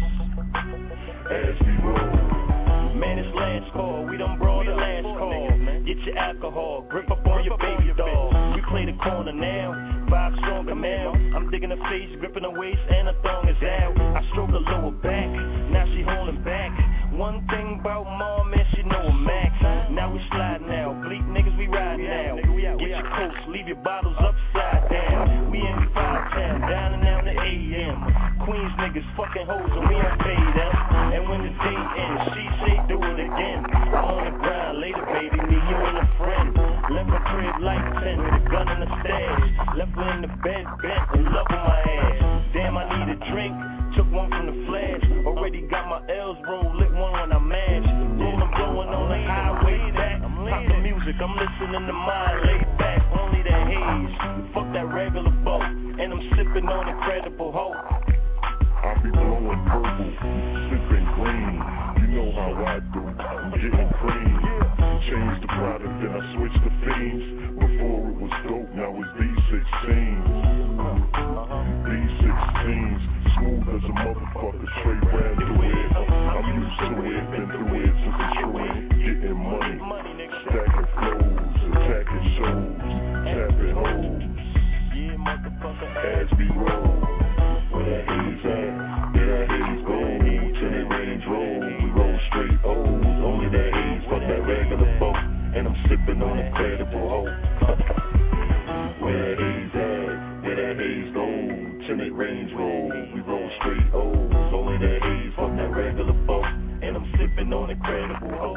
As we roll. Man, it's last call, we done brought the last call. Get your alcohol, grip up on your baby doll. We play the corner now, 5 stronger now. I'm digging her face, gripping her waist, and her thong is out. I stroke her lower back, now she holding back. One thing about mom, man, she know a max. Now we slide now, bleak niggas, we ride now. Get your coats, leave your bottles upside down. We in 5-town, down and out to AM. Queens niggas fucking hoes and we don't pay them. And when the day ends, she say do it again. I'm on the ground, later baby, me, you and a friend. Left her crib like 10 with a gun in the stash. Left her in the bed, bent and love on my ass. Damn, I need a drink, took one from the flash. Already got my L's rolled, lit one when I mash. Rolling, blowing on the highway back. Pop the music, I'm listening to mine, laid back. Only that haze, fuck that regular boat. And I'm sipping on Incredible Hope. I be blowing purple, sipping green. You know how I do. I'm getting cream. Changed the product, then I switched the themes. Before it was dope, now it's B16s. B16s, smooth as a motherfucker, straight brand to it. I'm used to it, been through it since a trend. Getting money, stacking flows, attacking shows, tapping hoes. As we roll. Where that haze at? There that haze go. Tinted Range Rover, we roll straight O's. Only that haze, fuck that regular boat. And I'm sipping on Incredible Hope. Where that haze at? There that haze go. Tinted Range Rover, we roll straight O's. Only that haze, fuck that regular boat. And I'm sipping on Incredible Hope.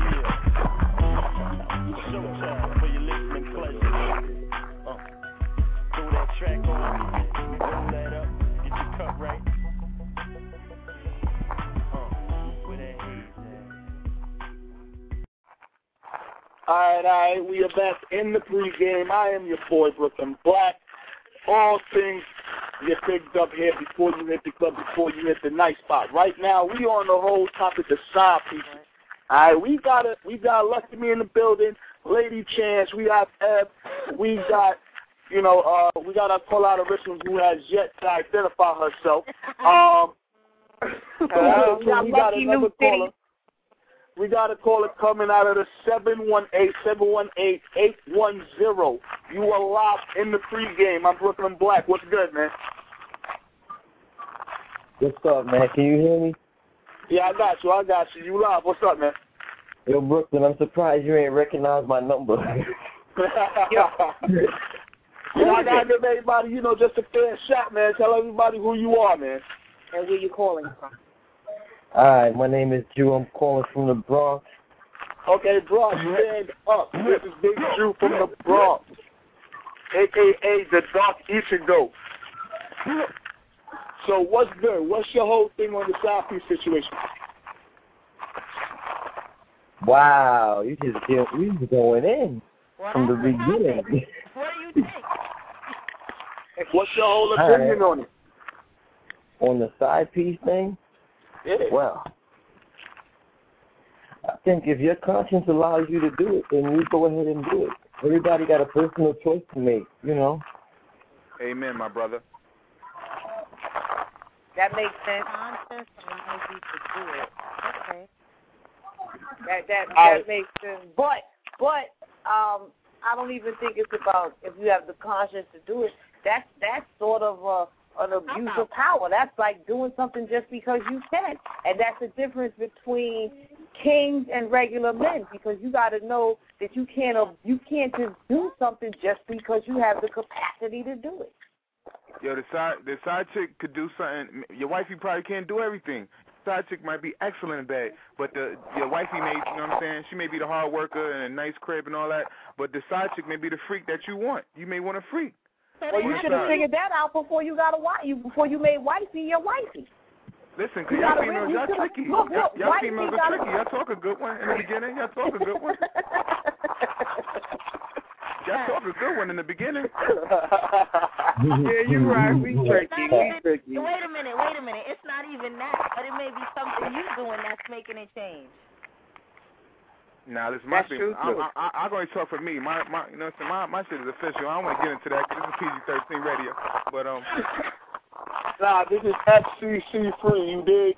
Showtime for your listening pleasure. Throw that track on, we roll that up. Cup right. Where that haze at? Alright, we are back in the pregame. I am your boy, Brooklyn Black. All things get picked up here before you hit the club, before you hit the night spot. Right now, we on the whole topic of side pieces. Alright, we got Lucky Me in the building, Lady Chance, we got Eb, we got we got our call out original who has yet to identify herself. We got another caller. We got a caller coming out of the 718-718-810. You are live in the pregame. I'm Brooklyn Black. What's good, man? What's up, man? Can you hear me? Yeah, I got you. You live. What's up, man? Yo, Brooklyn, I'm surprised you ain't recognize my number. I gotta give everybody, just a fair shot, man. Tell everybody who you are, man. And where you calling from? Alright, my name is Drew. I'm calling from the Bronx. Okay, Bronx, stand up. This is Big Drew from the Bronx, a.k.a. the Dark Ichigo. So what's good? What's your whole thing on the side piece situation? Wow, you just going in from the beginning. What do you think? What's your whole opinion on it? On the side piece thing? Yeah. Well, I think if your conscience allows you to do it, then you go ahead and do it. Everybody got a personal choice to make, you know. Amen, my brother. That makes sense. Conscious allows you to do it. Okay. That makes sense. But I don't even think it's about if you have the conscience to do it. That's sort of an abuse of power. That's like doing something just because you can, and that's the difference between kings and regular men. Because you got to know that you can't just do something just because you have the capacity to do it. Yo, the side chick could do something. Your wifey probably can't do everything. Side chick might be excellent in bed, but your wifey may, you know what I'm saying? She may be the hard worker and a nice crib and all that, but the side chick may be the freak that you want. You may want a freak. Well, you should have figured that out before you got before you made wifey your wifey. Listen, cause y'all females, y'all tricky. Y'all females are tricky. Y'all talk a good one in the beginning. Y'all talk a good one. Y'all talk a good one in the beginning. Yeah, you're right. We tricky. Wait a minute. It's not even that, but it may be something you doing that's making it change. Nah, listen, my thing. I'm going to talk for me. My you know, my shit is official. I don't want to get into that because this is PG-13 radio. But Nah, this is FCC free. You dig?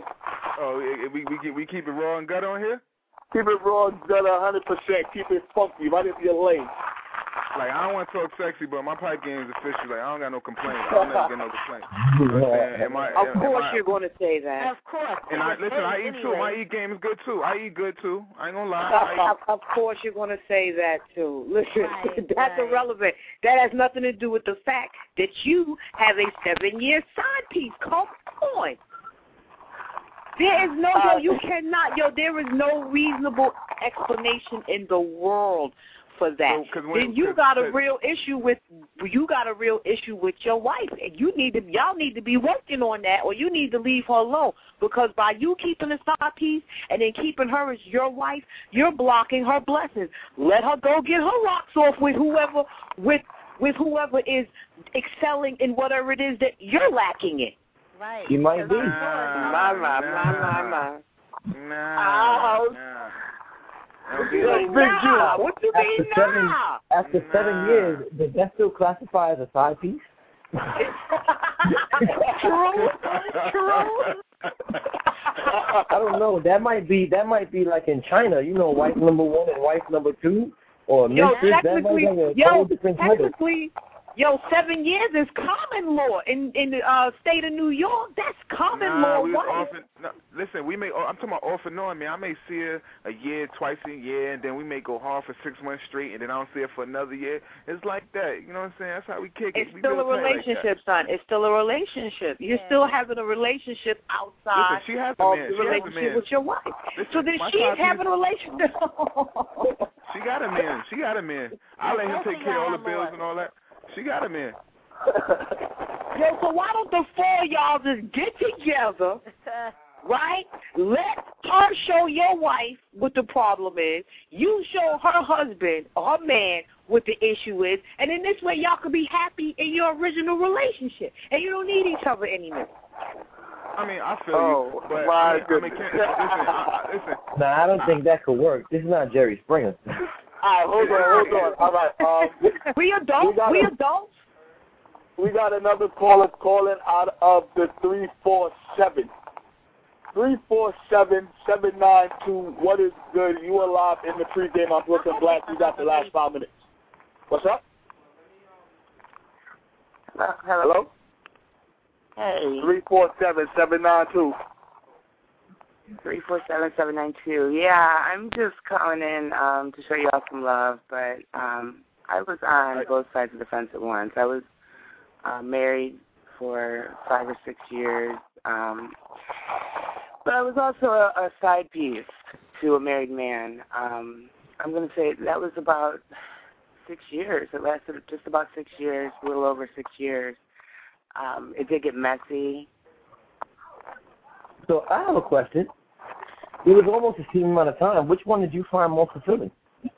we keep it raw and gut on here. Keep it raw and gut 100%. Keep it funky right into your lane. Like, I don't want to talk sexy, but my pipe game is official. Like, I don't got no complaints. I don't never get no complaints. You know what I'm saying? Of course you're going to say that. Of course. And I eat too. My eat game is good too. I eat good too. I ain't gonna lie. Of course you're going to say that too. Listen, that's irrelevant. That has nothing to do with the fact that you have a 7-year side piece. Come on. There is no, you cannot, there is no reasonable explanation in the world for that. Then you got a real issue with your wife, and y'all need to be working on that, or you need to leave her alone, because by you keeping the side piece and then keeping her as your wife, you're blocking her blessings. Let her go get her rocks off with whoever is excelling in whatever it is that you're lacking in. Right. She might be. My. What you mean now? After 7 years, does that still classify as a side piece? True. I don't know. That might be like in China, you know, wife number 1 and wife number 2, or mistress. That might be a whole different technically. 7 years is common law in the state of New York. That's common law. Listen, I'm talking about off and on, man. I may see her a year, twice a year, and then we may go hard for 6 months straight, and then I don't see her for another year. It's like that. You know what I'm saying? That's how we kick it. It's still a relationship, son. It's still a relationship. You're still having a relationship outside of the relationship with your wife. So then she's having a relationship. She got a man. I let him take care of all the bills and all that. She got him in. So why don't the 4 of y'all just get together, right? Let her show your wife what the problem is. You show her husband or her man what the issue is. And in this way, y'all can be happy in your original relationship. And you don't need each other anymore. I mean, I feel you. But listen. Nah, I don't think that could work. This is not Jerry Springer. All right, hold on. All right. We adults. We got another caller calling out of the 347. 347-792. What is good? You are live in the pregame on Brooklyn Black. You got the last 5 minutes. What's up? Hello? Hey. 347-792. 347-792. Yeah, I'm just calling in to show y'all some love, but I was on both sides of the fence at once. I was married for 5 or 6 years, but I was also a side piece to a married man. I'm going to say that was about 6 years. It lasted just about 6 years, a little over 6 years. It did get messy. So I have a question. It was almost the same amount of time. Which one did you find more fulfilling?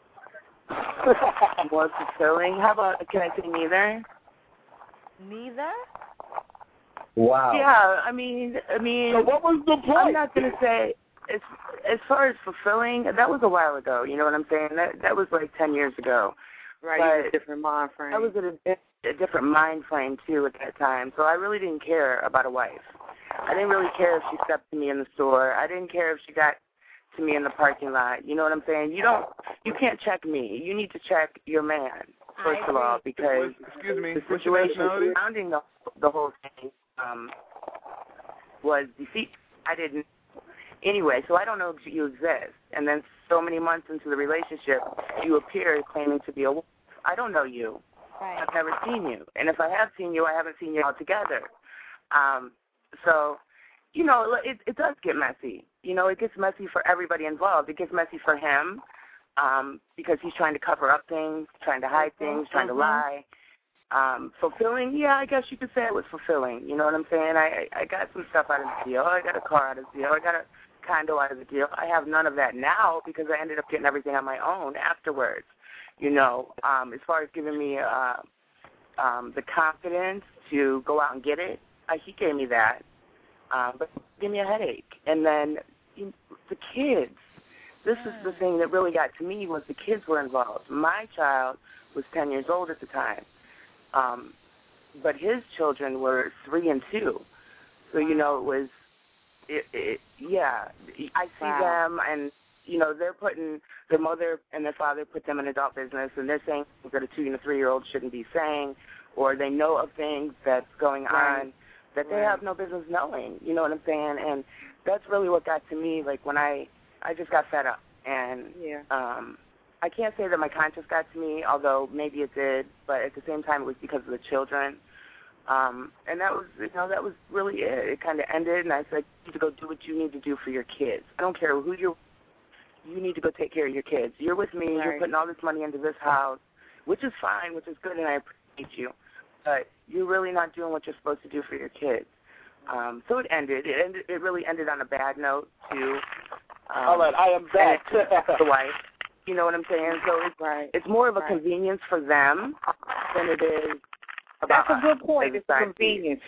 More fulfilling? How about, can I say neither? Neither? Wow. Yeah, I mean. So what was the point? I'm not gonna say as far as fulfilling. That was a while ago. You know what I'm saying? That was like 10 years ago. Right. But a different mind frame. I was in a different mind frame too at that time. So I really didn't care about a wife. I didn't really care if she stepped to me in the store. I didn't care if she got to me in the parking lot. You know what I'm saying? You can't check me. You need to check your man first of all, because the situation surrounding the whole thing was deceit. I didn't. Anyway, so I don't know if you exist. And then so many months into the relationship, you appear claiming to be a wife. I don't know you. Right. I've never seen you. And if I have seen you, I haven't seen you all together. So, you know, it does get messy. You know, it gets messy for everybody involved. It gets messy for him because he's trying to cover up things, trying to hide things, trying to lie. Fulfilling, yeah, I guess you could say it was fulfilling. You know what I'm saying? I got some stuff out of the deal. I got a car out of the deal. I got a condo out of the deal. I have none of that now because I ended up getting everything on my own afterwards. You know, as far as giving me the confidence to go out and get it, he gave me that. But give me a headache. And then the kids. This is the thing that really got to me was the kids were involved. My child was 10 years old at the time. But his children were 3 and 2. So, you know, it was, yeah, I see them and, you know, they're putting, their mother and their father put them in adult business and they're saying that a 2 and a 3-year-old shouldn't be saying, or they know of things that's going on that they have no business knowing, you know what I'm saying? And that's really what got to me, like when I just got fed up. And I can't say that my conscience got to me, although maybe it did, but at the same time it was because of the children. And that was, you know, that was really it. It kind of ended, and I said, you need to go do what you need to do for your kids. I don't care who you need to go take care of your kids. You're with me. You're putting all this money into this house, which is fine, which is good, and I appreciate you. But you're really not doing what you're supposed to do for your kids. So it ended. It really ended on a bad note, too. All right, I am back. The wife. You know what I'm saying? So it's more of a convenience for them than it is about That's a good point. It's a convenience.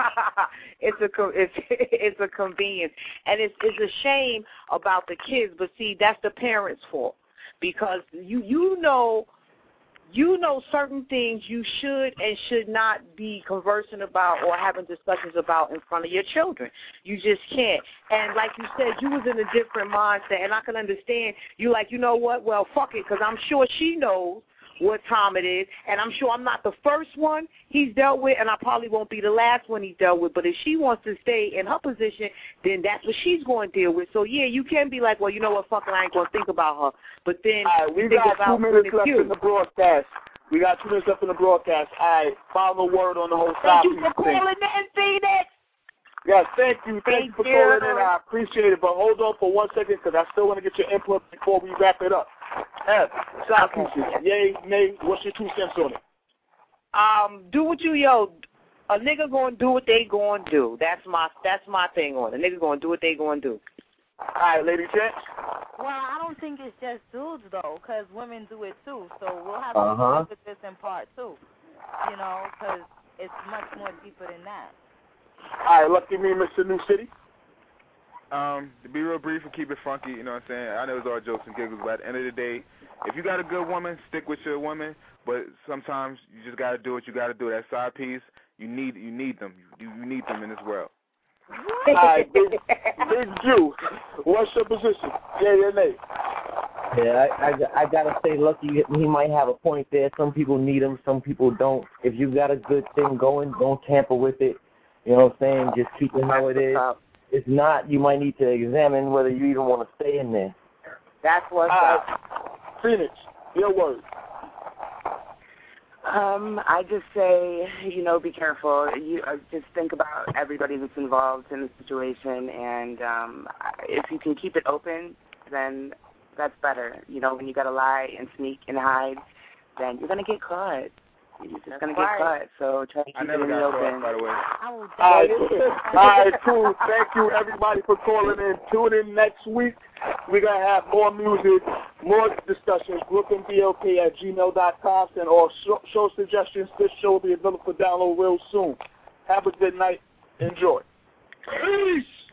It's a convenience, and it's a shame about the kids. But see, that's the parents' fault because you know certain things you should and should not be conversing about or having discussions about in front of your children. You just can't. And like you said, you was in a different mindset, and I can understand. You like, you know what? Well, fuck it, because I'm sure she knows what time it is, and I'm sure I'm not the first one he's dealt with, and I probably won't be the last one he's dealt with. But if she wants to stay in her position, then that's what she's going to deal with. So, yeah, you can be like, well, you know what, fuck it, I ain't going to think about her. But then we got 2 minutes left in the broadcast. We got 2 minutes left in the broadcast. All right, final word on the whole side. Thank you for calling in, Phoenix. Yes, thank you. Thank you for calling in. I appreciate it. But hold on for 1 second because I still want to get your input before we wrap it up. Side pieces. Yay, nay, what's your 2 cents on it? Do what a nigga gonna do what they gonna do. That's my thing on it. A nigga gonna do what they gonna do. All right, ladies, gents. Well, I don't think it's just dudes, though, because women do it, too. So we'll have to look at this in part 2, you know, because it's much more deeper than that. All right, lucky me, Mr. New City. To be real brief and keep it funky, you know what I'm saying? I know it's all jokes and giggles, but at the end of the day, if you got a good woman, stick with your woman, but sometimes you just got to do what you got to do. That side piece, you need them. You need them in this world. All right, Big Jew, what's your position? Yay or nay? Yeah, I gotta say, Lucky, he might have a point there. Some people need him, some people don't. If you got a good thing going, don't tamper with it. You know what I'm saying? Just keep it how it is. If not, you might need to examine whether you even want to stay in there. That's what's up. Phoenix, your word. I just say, you know, be careful. You just think about everybody that's involved in the situation, and if you can keep it open, then that's better. You know, when you got to lie and sneak and hide, then you're going to get caught. You're just going to get caught. So try to keep it in the open. By the way. All right, cool. Thank you, everybody, for calling in. Tune in next week. We're going to have more music, more discussions. BrooklynBLK@gmail.com. And all show suggestions. This show will be available for download real soon. Have a good night. Enjoy. Peace.